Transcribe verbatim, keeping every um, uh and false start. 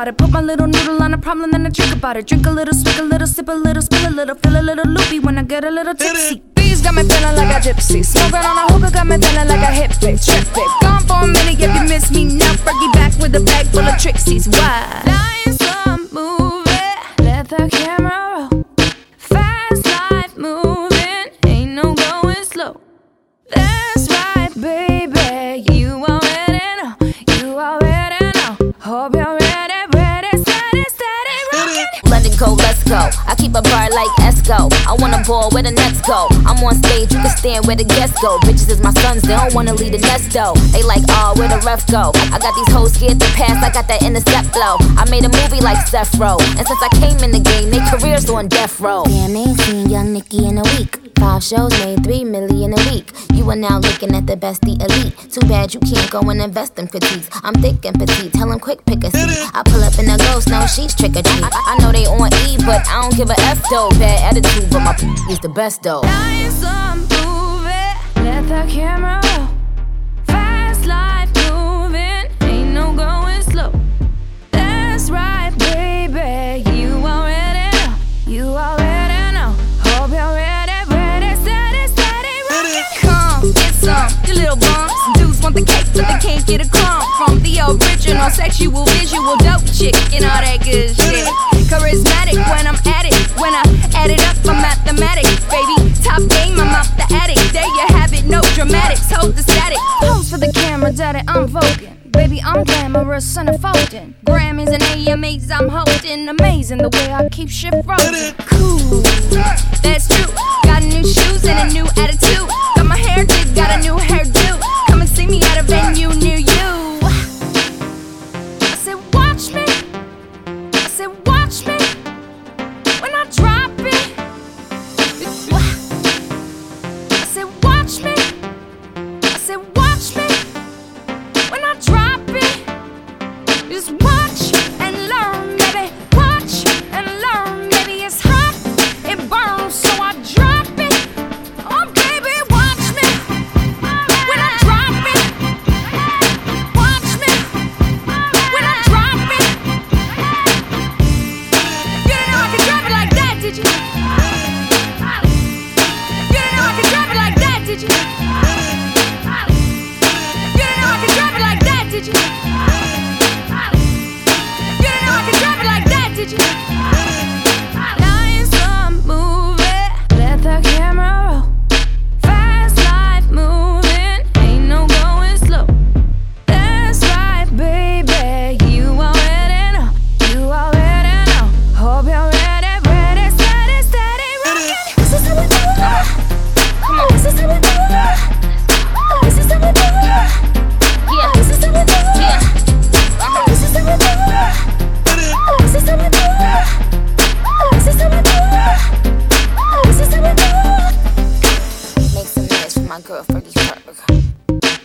about it. Put my little noodle on a problem, then I drink about it. Drink a little, swig a little, sip a little, spill a little, feel a little loopy when I get a little tipsy. Bees got me feeling like a gypsy. Smoking on a hookah got me feeling like a hippie. Trip it, gone for a minute if you miss me now. Fergie back with a bag full of Trixies. Why? Lines some movie, let the camera roll. Fast life moving, ain't no going slow. That's right, baby, you already know, you already know. Hope you're ready, ready, steady, steady, rockin'. Let it go, let's go. I keep a bar like Esco. I wanna ball where the nets go. I'm on stage, you can stand where the guests go. Bitches is my sons, they don't wanna leave the nest though. They like, oh, where the ref go? I got these hoes scared to pass, I got that intercept flow. I made a movie like Seth Row, and since I came in the game, they careers on death row. Damn, ain't seen young Nicki in a week. Five shows made three million a week. You are now looking at the best, the elite. Too bad you can't go and invest in critiques. I'm thick and petite, tell them quick pick a seat. I pull up in a ghost, no she's trick or treat. I, I know they on E, but I don't give a F though. Bad attitude, but my is the best though. Lying some movie, let the camera roll. Fast life moving, ain't no going slow. That's right, baby, you already know, you already know. Hope you're ready, ready, steady, steady, rockin'. Come, get some, you little bums. Dudes want the cake, but they can't get a crumb from the original sexual, visual, dope chick and all that good shit. Charismatic when I'm at it, when I add it up, I'm mathematic, baby. Top game, I'm out the attic. There you have it, no dramatics, hold the static. Pose for the camera, daddy, I'm voguing. Baby, I'm glamorous and unfolding. Grammys and A M As I'm holding. Amazing the way I keep shit frozen. Cool, that's true. Got new shoes and a new attitude. Got my hair did, got a new hairdo. Come and see me at a venue near you. I said, watch me. I said, watch me. When I drop it. I said, watch me. I said, watch me. When I drop it. Just watch and learn, baby. Watch and learn, baby. It's hot, it burns, so I drop it. Oh, baby, watch me. When I drop it. Watch me. When I drop it. You didn't know I could drop it like that, did you? You didn't know I could drop it like that, did you? You didn't know I could drop it like that, did you? You didn't know I could drop it like that, did you? Lying some movie, let the camera roll. Fast life moving, ain't no going slow. That's right, baby, you already know, you already know. Hope you're ready, ready, steady, steady, rockin'. This is how we do it. Come on, this is how we do it. This is how we do it. Yeah, This is how we do it. yeah. This is how we do it. This is how we do it. This is how we do it. This is how we do it. Make some noise for my girl Fergie Ferg.